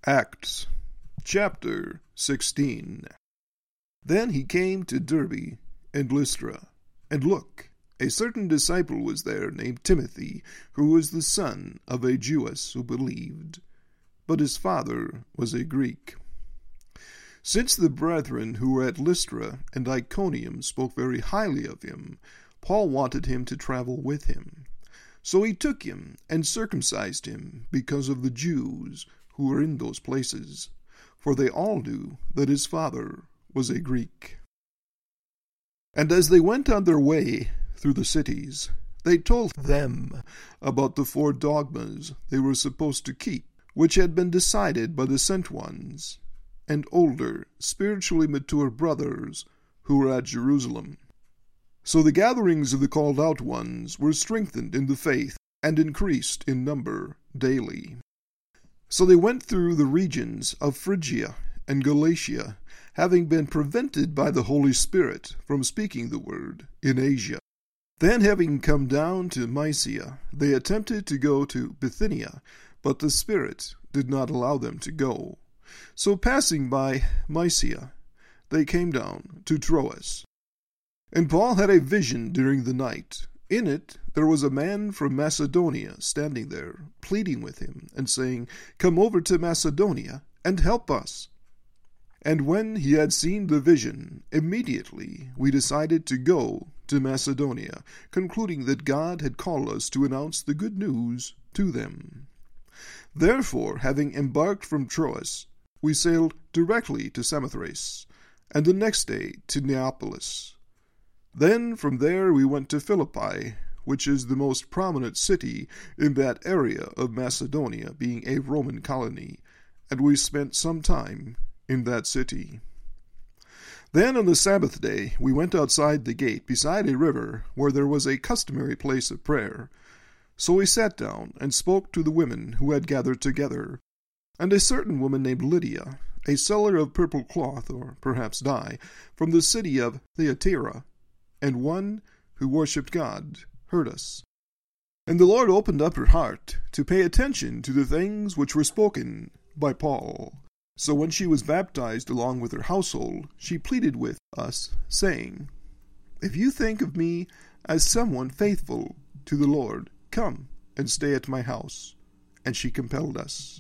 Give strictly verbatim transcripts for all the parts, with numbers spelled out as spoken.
Acts chapter sixteen. Then he came to Derbe and Lystra, and look, a certain disciple was there named Timothy, who was the son of a Jewess who believed, but his father was a Greek. Since the brethren who were at Lystra and Iconium spoke very highly of him, Paul wanted him to travel with him. So he took him and circumcised him because of the Jews who were in those places, for they all knew that his father was a Greek. And as they went on their way through the cities, they told them about the four dogmas they were supposed to keep, which had been decided by the sent ones, and older, spiritually mature brothers who were at Jerusalem. So the gatherings of the called out ones were strengthened in the faith and increased in number daily. So they went through the regions of Phrygia and Galatia, having been prevented by the Holy Spirit from speaking the word in Asia. Then, having come down to Mysia, they attempted to go to Bithynia, but the Spirit did not allow them to go. So passing by Mysia, they came down to Troas. And Paul had a vision during the night. In it there was a man from Macedonia standing there, pleading with him, and saying, "Come over to Macedonia, and help us." And when he had seen the vision, immediately we decided to go to Macedonia, concluding that God had called us to announce the good news to them. Therefore, having embarked from Troas, we sailed directly to Samothrace, and the next day to Neapolis. Then from there we went to Philippi, which is the most prominent city in that area of Macedonia, being a Roman colony, and we spent some time in that city. Then on the Sabbath day we went outside the gate beside a river, where there was a customary place of prayer. So we sat down and spoke to the women who had gathered together. And a certain woman named Lydia, a seller of purple cloth, or perhaps dye, from the city of Thyatira, and one who worshipped God, heard us. And the Lord opened up her heart to pay attention to the things which were spoken by Paul. So when she was baptized along with her household, she pleaded with us, saying, "If you think of me as someone faithful to the Lord, come and stay at my house." And she compelled us.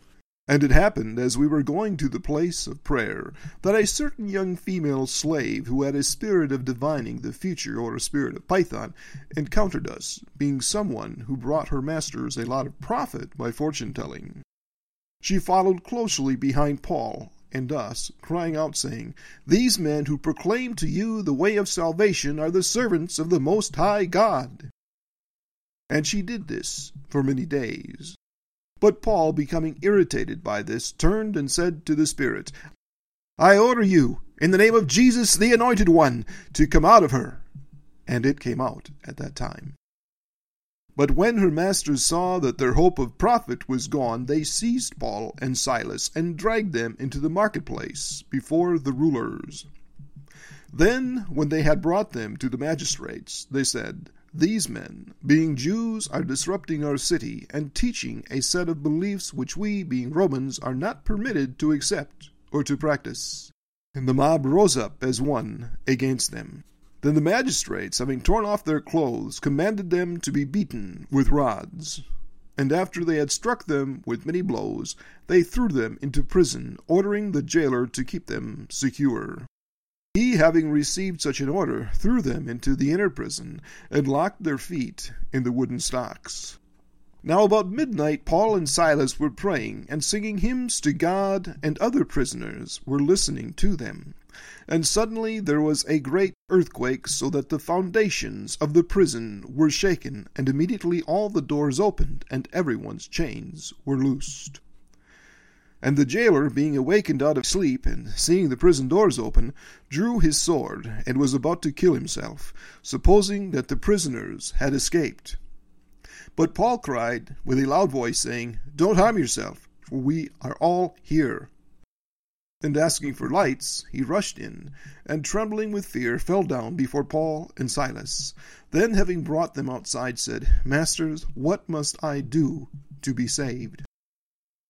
And it happened, as we were going to the place of prayer, that a certain young female slave, who had a spirit of divining the future, or a spirit of Python, encountered us, being someone who brought her masters a lot of profit by fortune-telling. She followed closely behind Paul and us, crying out, saying, "These men who proclaim to you the way of salvation are the servants of the Most High God." And she did this for many days. But Paul, becoming irritated by this, turned and said to the Spirit, "I order you, in the name of Jesus the Anointed One, to come out of her." And it came out at that time. But when her masters saw that their hope of profit was gone, they seized Paul and Silas, and dragged them into the marketplace before the rulers. Then, when they had brought them to the magistrates, they said, "These men, being Jews, are disrupting our city, and teaching a set of beliefs which we, being Romans, are not permitted to accept or to practice." And the mob rose up as one against them. Then the magistrates, having torn off their clothes, commanded them to be beaten with rods. And after they had struck them with many blows, they threw them into prison, ordering the jailer to keep them secure. He, having received such an order, threw them into the inner prison, and locked their feet in the wooden stocks. Now about midnight Paul and Silas were praying and singing hymns to God, and other prisoners were listening to them. And suddenly there was a great earthquake, so that the foundations of the prison were shaken, and immediately all the doors opened, and everyone's chains were loosed. And the jailer, being awakened out of sleep, and seeing the prison doors open, drew his sword, and was about to kill himself, supposing that the prisoners had escaped. But Paul cried with a loud voice, saying, "Don't harm yourself, for we are all here." And asking for lights, he rushed in, and trembling with fear, fell down before Paul and Silas. Then, having brought them outside, said, "Masters, what must I do to be saved?"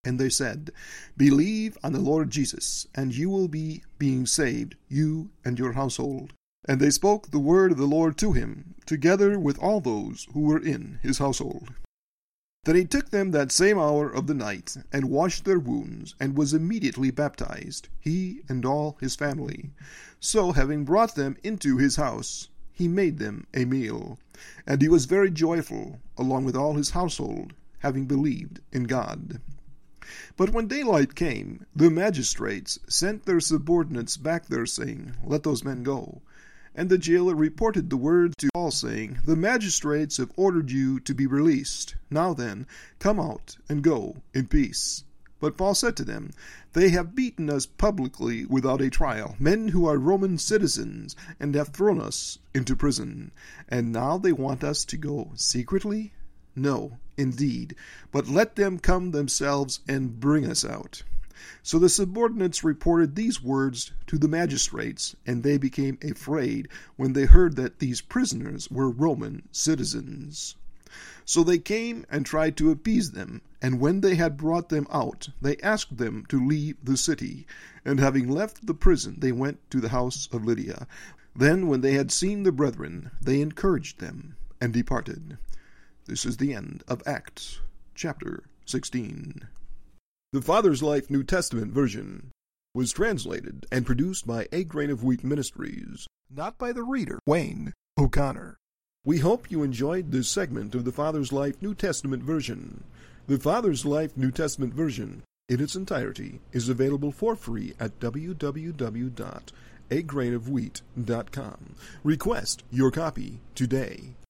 And they said, Believe on the Lord Jesus, and you will be being saved, you and your household. And they spoke the word of the Lord to him, together with all those who were in his household. Then he took them that same hour of the night, and washed their wounds, and was immediately baptized, he and all his family. So, having brought them into his house, he made them a meal. And he was very joyful, along with all his household, having believed in God. But when daylight came, the magistrates sent their subordinates back there, saying, Let those men go. And the jailer reported the word to Paul, saying, The magistrates have ordered you to be released. Now then, come out and go in peace. But Paul said to them, They have beaten us publicly without a trial, men who are Roman citizens, and have thrown us into prison. And now they want us to go secretly? No, indeed, but let them come themselves and bring us out. So the subordinates reported these words to the magistrates, and they became afraid when they heard that these prisoners were Roman citizens. So they came and tried to appease them, and when they had brought them out, they asked them to leave the city. And having left the prison, they went to the house of Lydia. Then, when they had seen the brethren, they encouraged them, and departed. This is the end of Acts, chapter sixteen. The Father's Life New Testament version was translated and produced by A Grain of Wheat Ministries, not by the reader, Wayne O'Connor. We hope you enjoyed this segment of the Father's Life New Testament version. The Father's Life New Testament version, in its entirety, is available for free at w w w dot a grain of wheat dot com. Request your copy today.